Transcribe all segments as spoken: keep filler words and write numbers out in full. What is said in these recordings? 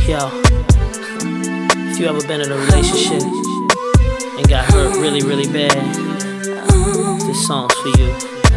Yo, if you ever been in a relationship and got hurt really, really bad, this song's for you.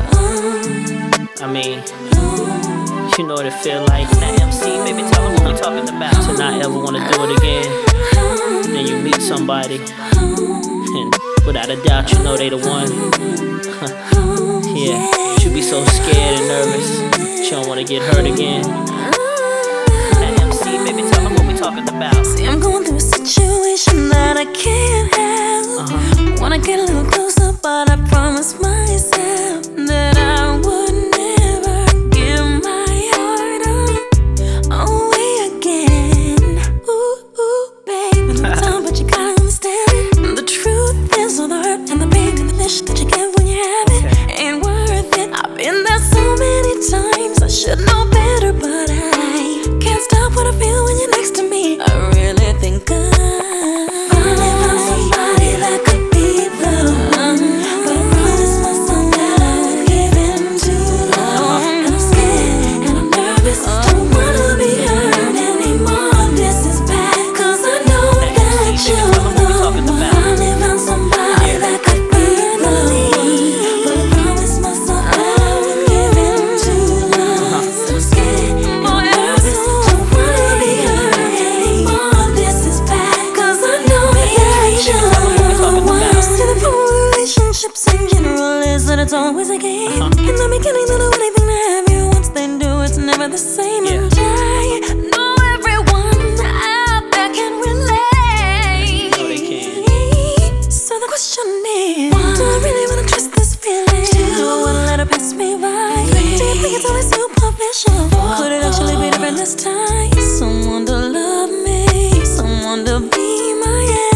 I mean, you know what it feel like. That M C, maybe tell them what we talking about. To not ever wanna do it again. Then you meet somebody, and without a doubt, you know they the one. Yeah, but you be so scared and nervous, you don't wanna get hurt again. That M C, maybe tell them what we talking about. See, I'm going through a situation that I can't have. uh-huh. Wanna get a little closer, but I promised myself that I would never give my heart up away again. Ooh, ooh, baby, no time, but you gotta understand. The truth is all the hurt and the pain and the dish that you get when you have it okay. Ain't worth it. I've been there so many times, I should know better, but I can't stop what I feel when you're next to me. I really think I finally found somebody that could be the one, but I promised myself that I would give in too long. And I'm scared and I'm nervous, don't wanna be hurt anymore. This is bad, cause I know that you're the one. Finally found somebody that could be the one, but I promised myself that I would give in too long. So I'm scared and I'm nervous, don't wanna be hurt anymore. This is bad, cause I know that you're the one. See, the problem with relationships in general is that it's always a game. In the beginning, they'll do anything to have you. Once they do, it's never the same. Yeah. And I know everyone out there can relate. No, they can't. So the question is, do I really wanna trust this feeling? Do I wanna let it pass me by? Do you think it's always superficial? Could it actually be different this time? Someone to love me, someone to be my